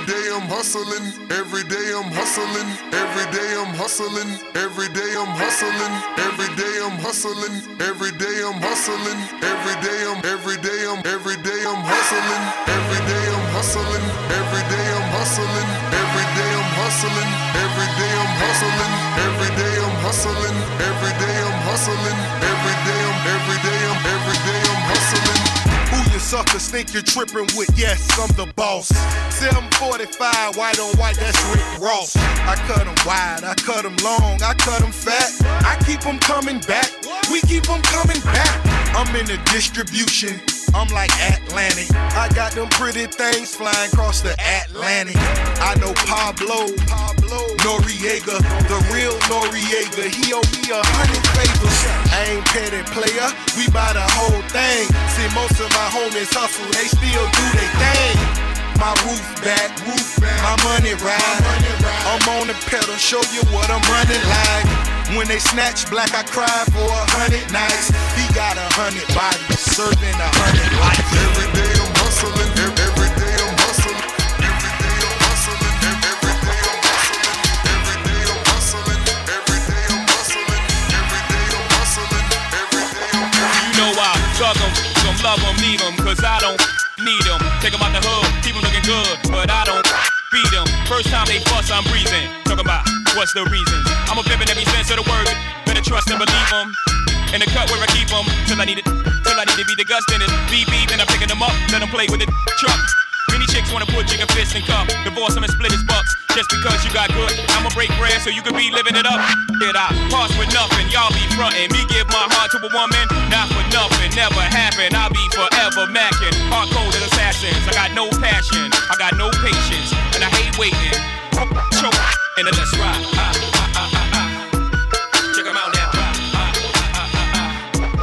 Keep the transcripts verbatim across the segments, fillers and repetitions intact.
day I'm hustling, every day I'm hustling, every day I'm hustling, every day I'm hustling, every day I'm hustling, every day I'm hustling, every day I'm every day I'm every day I'm hustling, every day I'm hustling, every day I'm hustling, every day I'm hustling, every day I'm hustling, every day I'm hustling, every day I'm hustling, every day I'm every day I'm every day I'm hustling. Who you suckers think you're tripping with? Yes, I'm the boss. seven forty-five, white on white, that's Rick Ross. I cut them wide, I cut them long, I cut them fat. I keep them coming back, we keep them coming back. I'm in the distribution, I'm like Atlantic. I got them pretty things flying across the Atlantic. I know Pablo, Pablo Noriega, the real Noriega. He owe me a hundred favors. I ain't petty player, we buy the whole thing. See, most of my homies hustle, they still do their thing. My roof back, roof back, my money ride. I'm on the pedal, show you what I'm running like. When they snatch black, I cry for a hundred nights. He got a hundred bodies, serving a hundred lives. Every day I'm hustling, every day I'm hustling, every day I'm hustling, every day I'm hustling, every day I'm hustling, every day I'm hustling, every day I'm hustling, every day I'm hustling. You know I thug 'em, some love 'em, leave 'em, cause I don't need 'em. Take 'em out the hood, keep 'em looking good, but I don't beat 'em. First time they fuss, I'm breathing. Talking about what's the reasons. I'm a pimp in every sense of the word. Better trust and believe 'em. In the cut where I keep 'em, till I need it, till I need to be the gust in it. Beep beep, and I'm picking 'em up, let 'em play with the truck. Many chicks wanna put chicken fists in cup, divorce 'em and split his bucks. Just because you got good, I'ma break bread so you can be living it up. Did I pass with nothing? Y'all be frontin'. Me give my heart to a woman, not for nothing, never happen. I'll be forever mackin', hard-coded assassins. I got no passion, I got no patience, and I hate waiting. Choke, and then let's ride. Ah, ah, ah, ah, ah. Check 'em out now. Ah, ah, ah, ah, ah.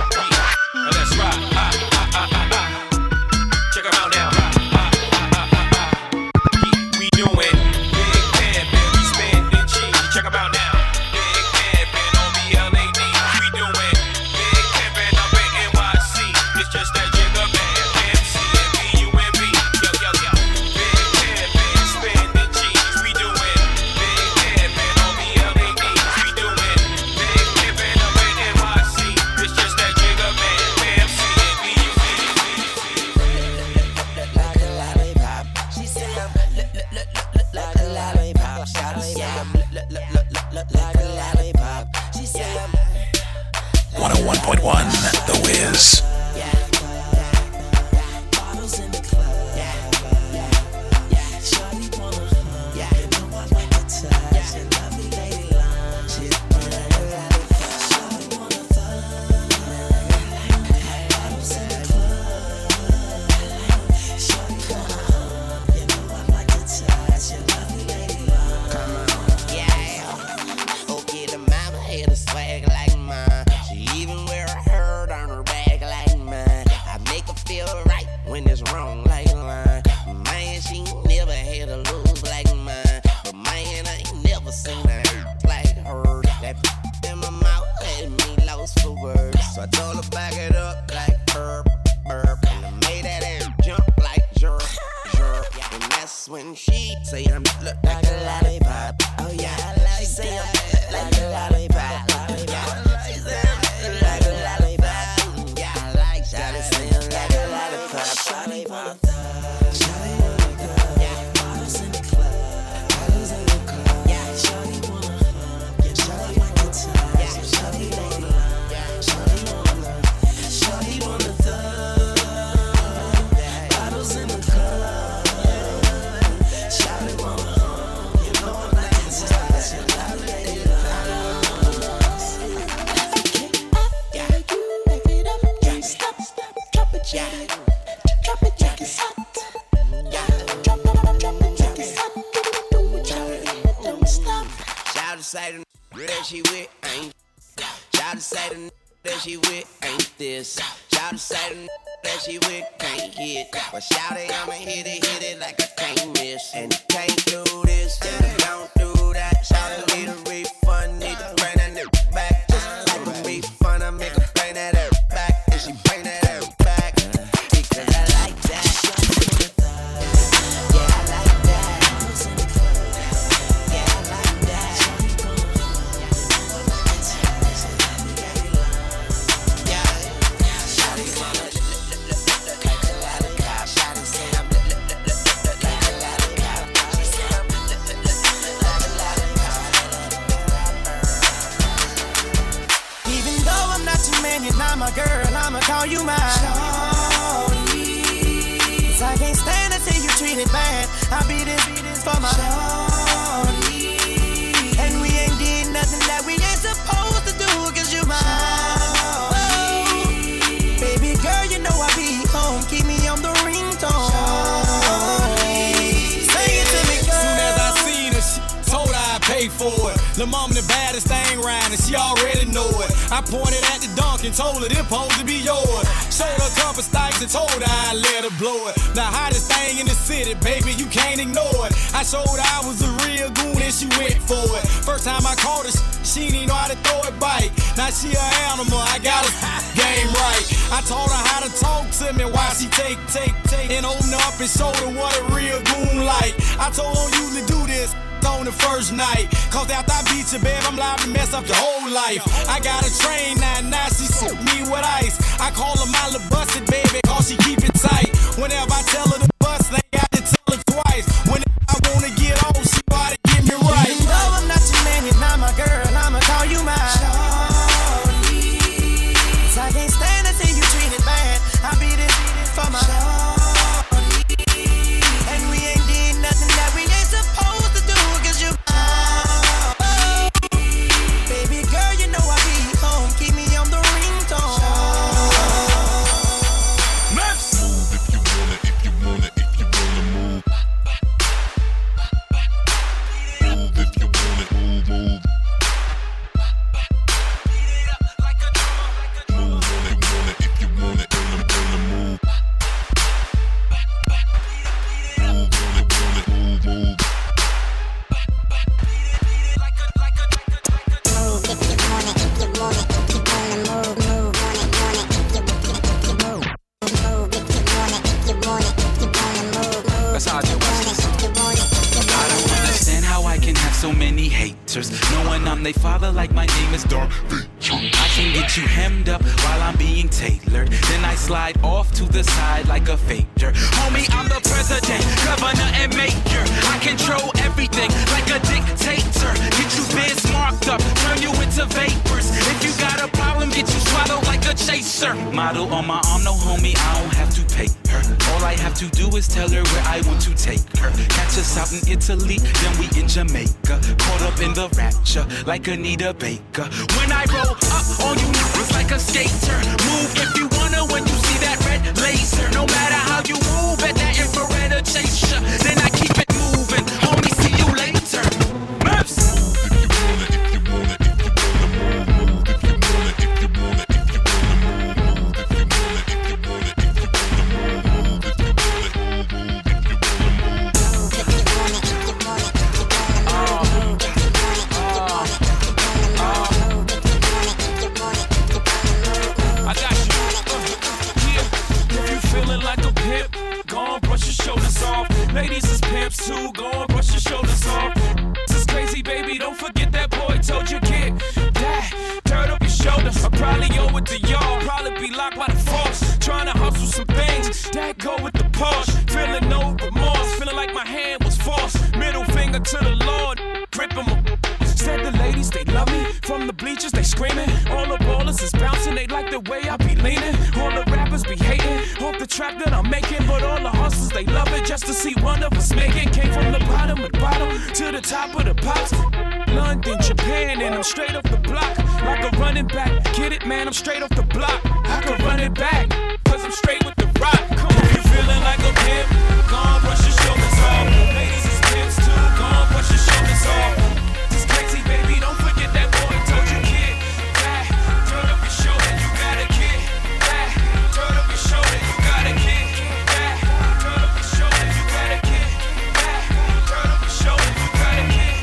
Yeah. And let's ride. Ah, ah, ah, ah, ah. Check 'em out now. Ah, ah, ah, ah, ah, ah. Yeah. We doing big pimpin', we spending cheese. Check 'em out now. Big pimpin' on the L A D. We doing big pimpin' up in N Y C. It's just that Jigga Man, M C and B U M B. Yo, yo, yo. Big pimpin', spending cheese. We doing big pimpin' on the L A D. We doing big pimpin' up in N Y C. It's just that Jigga Man, M C and B U M B. Like a lollipop. She say I'm like a lollipop. Shawty say I'm like a lollipop. She say I'm one oh one point one The Wiz. bottles in the club. Shawty wanna hug. You know I like to touch. And lovely lady long. She's like a lollipop. Shawty wanna thug. Bottles in the club. Shawty wanna hug. You know I like to touch. And lovely lady long. Yeah. Okay, the mama had a swag like mine. She even wear a herd on her back like mine. I make her feel right when it's wrong like mine. Man, she never had a lose like mine. But man, I ain't never seen a hurt like her. That in my mouth had me lost for words. So I told her back it up like burp, burp. And I made that ass jump like jerk, jerk. And that's when she say I'm look like a lollipop. Oh yeah, she say I'm like a lollipop. She say I'm like a lollipop. Yeah, I like Shawty say I'm like a lollipop. Shawty wanna thug. Shawty wanna thug. Yeah, bottles in the club. Bottles in the club. Yeah, Shawty wanna hug. Yeah, Shawty wanna touch. Yeah, Shawty wanna love. Yeah, Shawty wanna love. Shawty wanna thug. Bottles in the club. Shawty wanna hug. You know I like to touch. You love it, yeah, back it up, can't stop, drop it, yeah, drop it, drop it, hot, yeah, drop it, drop it, drop it, hot, do it, do it, don't stop. Shout to say the that she with ain't. Shout to say the that she with ain't this. Shout to say the that she with can't hit. But shout it, I'ma hit it, hit it like I can't miss. And you can't do this, and you don't do that. Shout it, need a refund, need to bring that nigga back. Just like a refund, I make her bring that ass back. And she bring that ass back. Because I like that. Yeah, I like that. call you mine. Shorty. Cause I can't stand to see you treated bad. I be this for my shorty. And we ain't did nothing that we ain't supposed to do, cause you mine. Oh, baby girl, you know I be home. Keep me on the ringtone. Sing it to me, girl. Soon as I seen her, she told her I'd pay for it. The mom the baddest thing round and she already know it. I pointed at the dunk and told her this supposed to be yours. Showed her a couple stipes and told her I'd let her blow it. The hottest thing in the city, baby, you can't ignore it. I showed her I was a real goon and she went for it. First time I caught her, she didn't know how to throw it bite. Now she an animal, I got her game right. I taught her how to talk to me while she take, take, take, and open up and show her what a real goon like. I told her don't usually do this on the first night, cause after I beat you, babe, I'm liable to mess up your whole life. I got a train now, now she suit me with ice. I call her my little busted baby, cause she keep it tight. Whenever I tell her to bust, I got to tell her twice. Whenever I wanna get on, she gotta get me right. Even though I'm not your man, you're not my girl, I'ma call you mine. Shorty. Cause I can't stand to see you treated bad. I be this for my shorty. And we ain't did nothing that we ain't supposed to do, cause you oh, baby girl, you know I be home. Keep me on the ringtone. Move if you wanna, if you wanna, if you wanna move. Move if you wanna, move, move. Move on it, wanna, if you wanna, wanna, wanna move. Move on it, wanna, move, move. That's how I do it. I don't understand how I can have so many haters, knowing I'm their father like my name is Darth Vader. I can get you hemmed up while I'm being tailored, then I slide off to the side like a fader. Homie, I'm the president, governor, and mayor. I control everything like a dictator. Get you biz marked up, turn you into vapors. If you got a problem, get you swallowed like a chaser. Model on my arm, no homie, I don't have to pay her. All I have to do is tell her where I want to take her. Catch us out in Italy, then we in Jamaica. Caught up in the rapture like Anita Baker. When I roll up on you, it's like a skater. Move if you wanna when you see that red laser. No matter how you move at that infrared or chase ya, then I keep it moving. Homie, see you later. Maps. Move if you wanna, if you wanna, if you wanna move, move if you wanna, if you wanna, if you wanna move, move if you wanna, if you wanna, if you wanna move, move if you wanna, move, move if you wanna move. I got you. Uh, yeah. If you feeling like a pimp, go on, brush your shoulders off. Ladies is pimps too, go on, brush your shoulders off. This is crazy, baby, don't forget that boy told you get that dirt up your shoulders. I probably owe it to y'all, probably be locked by the force. Trying to hustle some things, that go with the Porsche. Feeling no remorse, feeling like my hand was forced. Middle finger to the Lord, gripping my. Said the ladies, they love me. From the bleachers, they screaming. All the ballers is bouncing, they like the way I be leaning. All the rappers be hating, off the track that I'm making. But all the hustlers, they love it just to see one of us make it. Came from the bottom of the bottom to the top of the pops. London, Japan, and I'm straight off the block. Like a running back, get it, man, I'm straight off the block. I can run it back, cause I'm straight with the rock. Come on, you feeling like a pimp? Go on, brush your shoulders off. Ladies is pimps too, go on, brush your shoulders off. Baby, don't forget that boy told you kid that. Turn up your shoulder, you got a kid that. Turn up your shoulder, you got a kid that. Turn up your shoulder, you got a kid that. Turn up your shoulder, you got a kid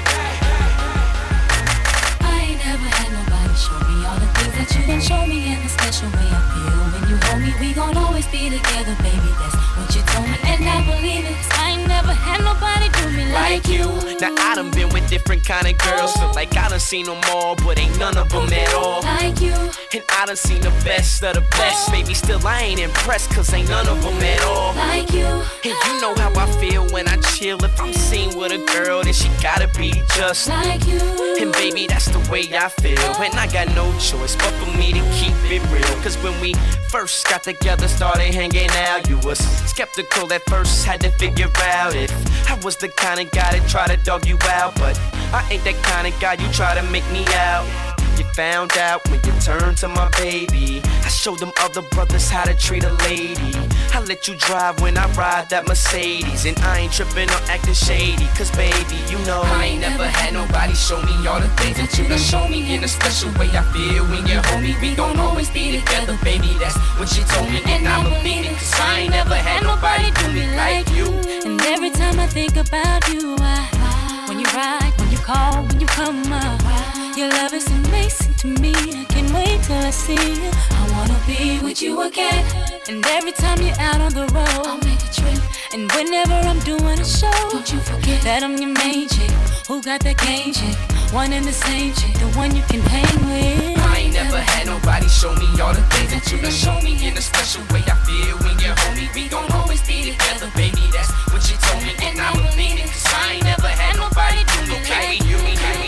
that. I ain't never had nobody show me all the things that you done show me, and the special way I feel when you hold me. We gon' always be together, baby. That's what you told me, and I believe it. 'Cause I ain't never had nobody do me like you. Now I done been with different kind of girls, feel like I done seen them all, but ain't none of them at all like you. And I done seen the best of the best, baby, still I ain't impressed, cause ain't none of them at all like you. And you know how I feel when I chill deal. If I'm seen with a girl, then she gotta be just like you. And baby, that's the way I feel. And I got no choice but for me to keep it real. Cause when we first got together, started hanging out, you was skeptical at first, had to figure out if I was the kind of guy that try to dog you out. But I ain't that kind of guy you try to make me out. You found out when you turned to my baby. I showed them other brothers how to treat a lady. I let you drive when I ride that Mercedes. And I ain't tripping or acting shady. Cause baby, you know I ain't never had nobody show me all the things that you done show me. In a special way I feel when you're homie. We gon' always be together, baby. That's what she told me, and I believe it. Cause I ain't never had nobody do me like you. And every time I think about you, I, when you ride, when you call, when you come up, your love is amazing to me. I can't wait till I see you. I wanna be with you again. And every time you're out on the road, I'll make a trip. And whenever I'm doing a show, don't you forget that I'm your main chick. Who got that game chick? One and the same chick, the one you can hang with. I ain't never had nobody show me all the things that you done show me. In a special way I feel when you're homie. We gon' always be together, baby. That's what she told me, and I believe it. Cause I ain't never had nobody do me like you.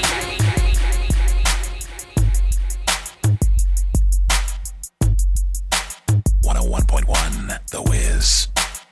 one oh one point one The Wiz.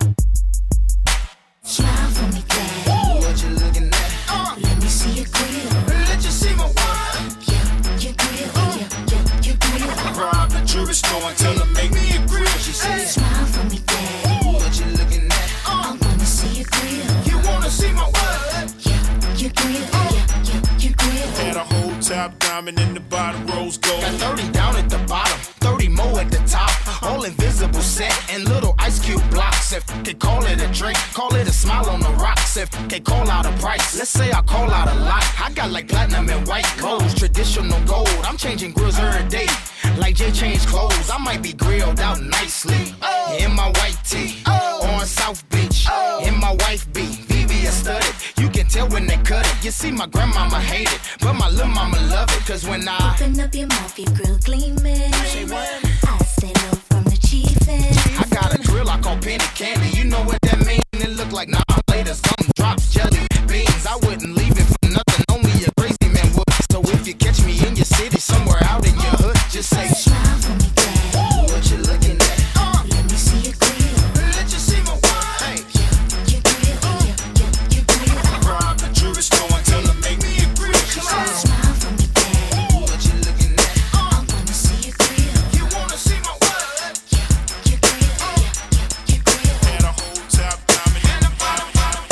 Smile for me, daddy. What you looking at? Uh, Let me see your grill. let you see my wine. Yeah, your grill. Yeah, yeah, your grill. Rob the jewelry store and tell her make me a grill. She said, Smile for me, daddy. what you looking at? I wanna see your grill. You wanna see my what? Yeah, your grill. Yeah, yeah, your grill. Had a whole top diamond in the bottom, rose gold. Got thirty down at the bottom, thirty more at the top. All invisible set and little ice cube blocks. If they call it a drink, call it a smile on the rocks. If they call out a price, let's say I call out a lot. I got like platinum and white clothes, traditional gold. I'm changing grills every day, like Jay changed clothes. I might be grilled out nicely in my white tee on South Beach. In my wife beat, V V S studded. You can tell when they cut it. You see, my grandmama hate it, but my little mama love it. Cause when I Open up your mouth, your grill gleaming. say what? I stand up from the chiefin'. I got a grill I call penny candy. You know what that mean? It look like nah later. Some drops jelly beans. I wouldn't leave it for nothing. Only a crazy man would. So if you catch me in your city, somewhere out in your hood, just say Smile for me, daddy. what you looking at? Uh, Let me see your grill. let you see my wine. Hey, Yeah, your grill. Yeah, yeah, your grill. rob the jewelry store and tell her make me a grill. She said, Smile for me, daddy. what you looking at? I wanna see your grill. You wanna see my what? Yeah, your grill. Yeah, yeah, your grill. Had a whole top diamond in the bottom.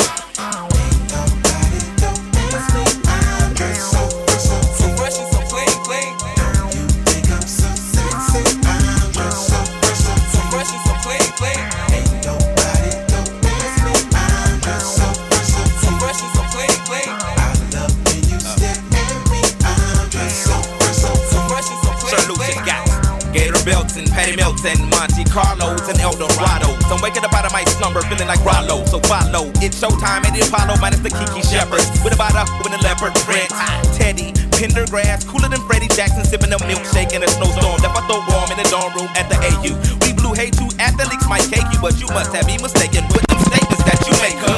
So fresh and so clean, clean. You think I'm so sexy? I'm just so fresh, so fresh and so clean, clean. Ain't nobody don't miss me. I'm just so fresh, so fresh and so clean, clean. I love when you stare at me. I'm just so fresh, so fresh and so clean, Sir Lucian got Gator belts and Patty Melts and Monte Carlos and Eldorados. I'm waking up out of my slumber feeling like Rollo. So follow, it's showtime at the Apollo minus the Kiki Shepherds. With about a with a leopard print. Teddy, Pendergrass, cooler than Freddie Jackson, sipping a milkshake in a snowstorm. Left my throat warm in the dorm room at the A U. We blew hay to athletes might cake you, but you must have been mistaken with them statements that you make. Cuz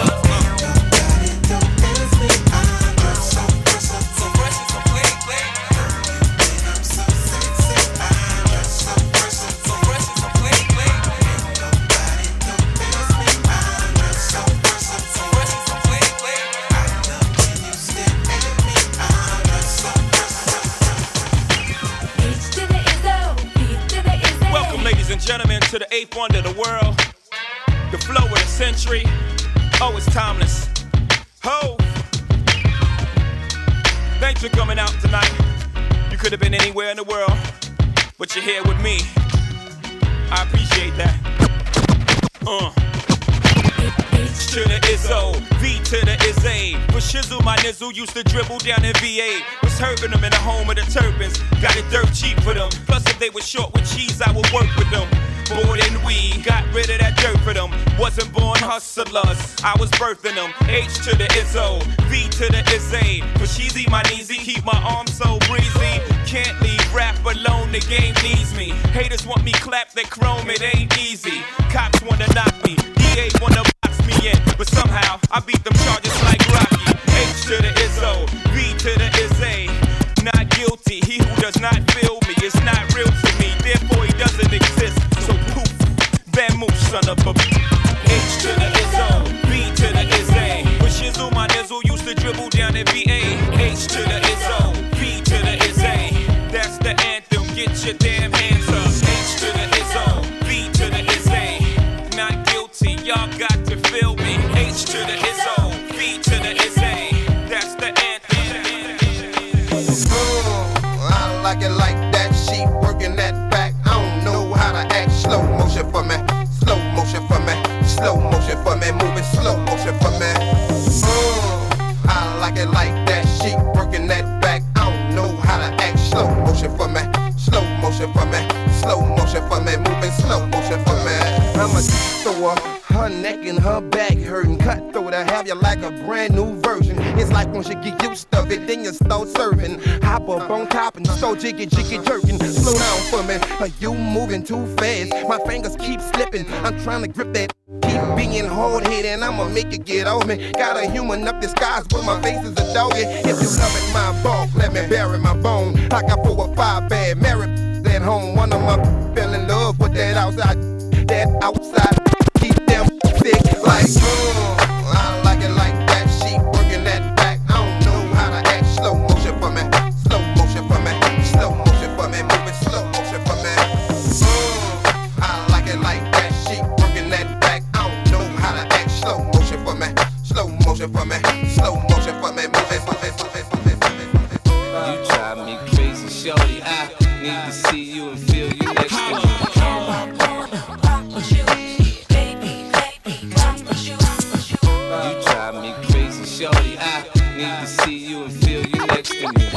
so fresh and so clean, clean. I'm so sexy. I'm just so fresh, so fresh and so clean, clean. Ain't nobody don't miss me. I'm just so fresh, so fresh and so clean, clean. I love when you stare at me. I'm just so H to the Izzo, B to the Izzy. Welcome, ladies and gentlemen, to the eighth wonder of the world, the flow of the century. Oh, it's timeless. Ho! Thanks for coming out tonight. You could have been anywhere in the world, but you're here with me. I appreciate that. Uh. H to the Izzo, V to the Izzy. For Shizzle, my nizzle used to dribble down in V A. Was hurting them in the home of the Turbans. Got it dirt cheap for them. Plus, if they were short with cheese, I would work with them. Bored and weed, got rid of that dirt for them. Wasn't born hustlers, I was birthing them. H to the Izzo, V to the Izzy. For Sheezy, my kneesy, keep my arms so breezy. Can't leave rap alone, the game needs me. Haters want me clap that chrome, it ain't easy. Cops wanna knock me, D A wanna box me in. But somehow, I beat them charges. You feel me? H to the Izzo, B to the Izzy. That's the anthem. Mm, I like it like that. She working that back. I don't know how to act. Slow motion for me. Slow motion for me. Slow motion for me. Moving slow motion for me. Mm, I like it like that. She working that back. I don't know how to act. Slow motion for me. Slow motion for me. Slow motion for me. Moving slow motion for me. I'm a thrower. Her neck and her back hurting. Cut through to have you like a brand new version. It's like once you get used to it, then you start serving. Hop up on top and start jiggy jiggy jerking. Slow down for me, are you moving too fast? My fingers keep slipping. I'm trying to grip that. Keep being hard-headed, I'ma make you get off me. Got a human up disguised, but my face is a doggy. If you loving my bulk, let me bury my bone. I got four or five bad married at home. One of my fell in love with that outside, that outside. Keep them thick like, mm, I like it like that. She working that back. I don't know how to act. Slow motion for me. Slow motion for me. Slow motion for me. Moving slow motion for me. Mm, I like it like that. She working that back. I don't know how to act. Slow motion for me. Slow motion for me. Slow motion for me. Moving, moving, moving, moving, moving, moving. You drive me crazy, shorty. I need to see you and feel you next to me. Shorty, I need to see you and feel you next to me.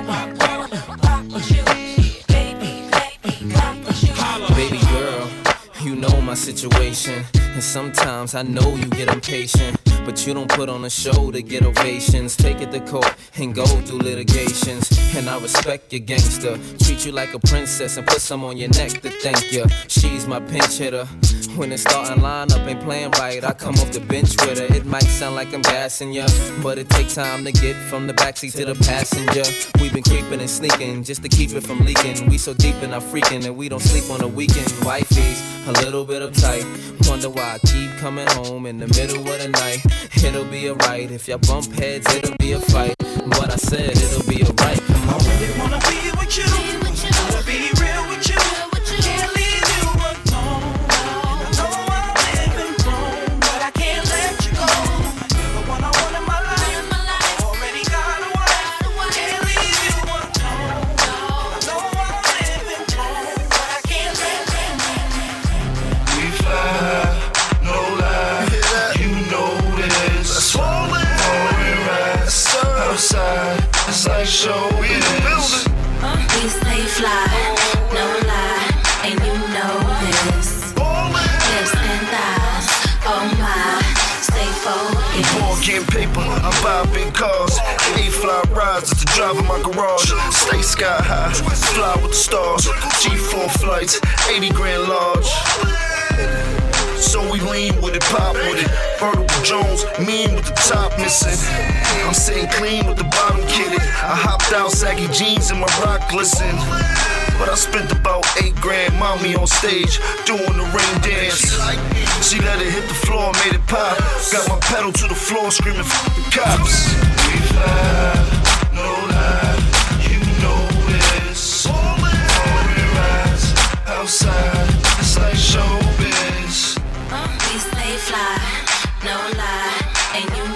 Baby girl, you know my situation, and sometimes I know you get impatient, but you don't put on a show to get ovations. Take it to court and go through litigations, and I respect your gangster. Treat you like a princess and put some on your neck to thank you. She's my pinch hitter. When the starting lineup ain't playing right, I come off the bench with her. It might sound like I'm gassing ya, but it takes time to get from the backseat to the passenger. We've been creeping and sneaking just to keep it from leaking. We so deep in our freaking that we don't sleep on the weekend. Wifey's a little bit uptight. Wonder why I keep coming home in the middle of the night. It'll be alright. If y'all bump heads, it'll be a fight. But I said it'll be alright. Come on. I really wanna be with you. Wanna be real with you. Can't leave you alone. I know I'm living wrong, but I can't let you go. You're the one I want in my life. I already got a wife. Can't leave you alone. I know I'm living wrong, but I can't let you go. We fly, no lie. You know this. Falling, falling rise. Outside, it's like show business. We stay fly, no lie, and you know this. Lips and thighs, oh my, stay focused. Before getting paper, I buy big cars. Eight fly rides at the drive in my garage. Stay sky high, fly with the stars. G four flights, eighty grand large. So we lean with it, pop with it. Vertical Jones, mean with the top missing. I'm sitting clean with the bottom kitted. I hopped out, saggy jeans and my rock glisten. But I spent about eight grand, mommy on stage, doing the rain dance. She let it hit the floor, made it pop. Got my pedal to the floor, screaming f the cops. We fly, no lie, you know this. Falling rise, outside, it's like showbiz. We stay fly, no lie, and you